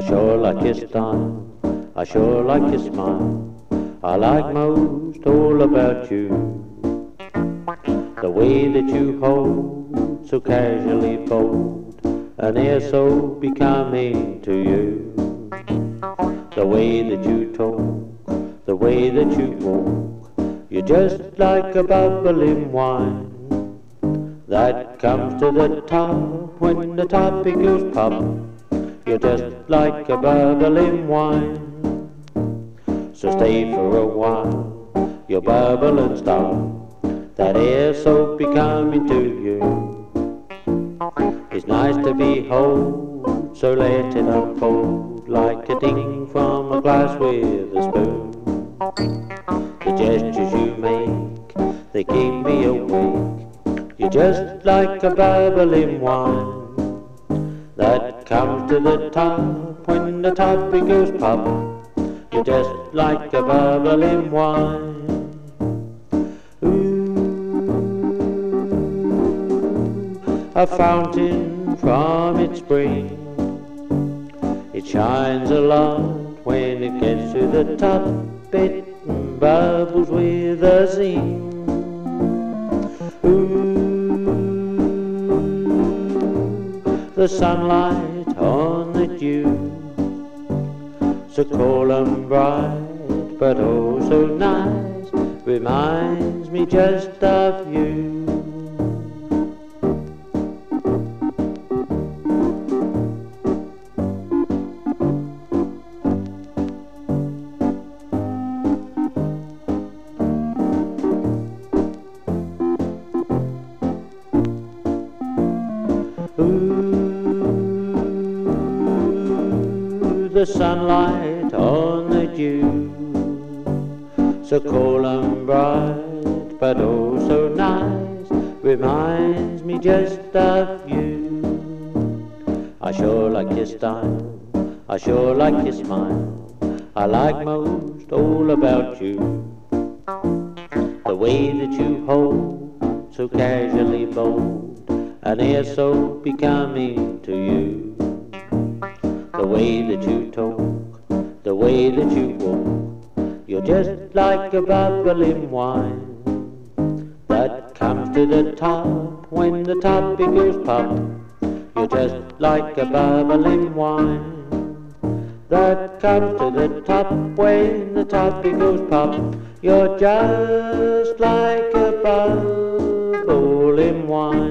sure like your style, I sure like your smile. I like most all about you. The way that you hold, so casually bold, an air so becoming to you. The way that you talk, the way that you walk, you're just like a bubbling wine that comes to the top when the topic goes pop. You're just like a bubbling wine. So stay for a while, your bubbling style, that air so becoming to you. It's nice to behold, so let it unfold like a ding from a glass with a spoon. The gestures you make, they keep me awake. You're just like a bubbling wine that comes to the top when the topic goes pop. You're just like a bubbling wine. Ooh, a fountain from its spring. It shines a lot when it gets to the top. It bubbles with a zing. The sunlight on the dew, so cool and bright, but oh so nice, reminds me just of you. The sunlight on the dew, so cool and bright, but oh so nice, reminds me just of you. I sure like your style, I sure like your smile, I like most all about you. The way that you hold, so casually bold, an air so becoming to you. The way that you talk, the way that you walk, you're just like a bubbling wine that comes to the top when the topic goes pop. You're just like a bubbling wine that comes to the top when the topic goes pop. You're just like a bubbling wine.